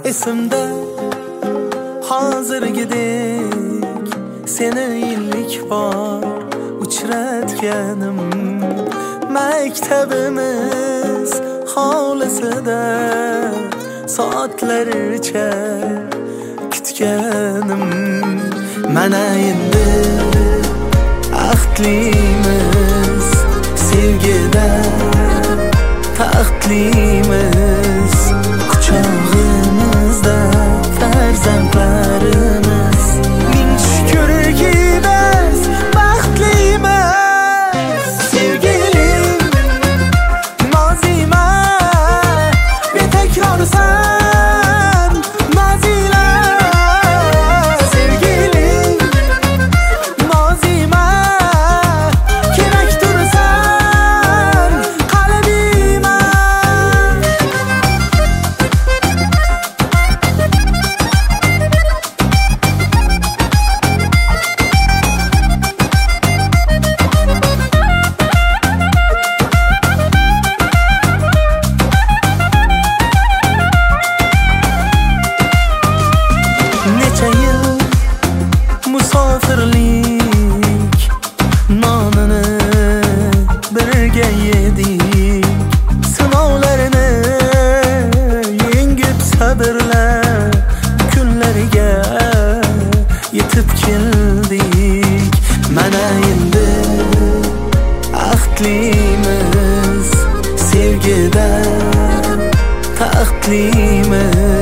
Esimde hozirgidek seni ilk bor uchratganim maktabimiz hovlisida soatlarcha kutganim. Mana endi ahdlimiz sevgida taxtlimiz quchog'imizda farzandlarimiz. Ming shukrki biz baxtlimiz. Sevgilim nozima betakrorsan nazila. Sevgilim nozima keraktursan qalbima. Necha yil musofirlik nonini birga yedik. Sinovlarni yengib sabrla kunlariga yetib keldik. Mana endi ahdlimiz sevgida taxtlimiz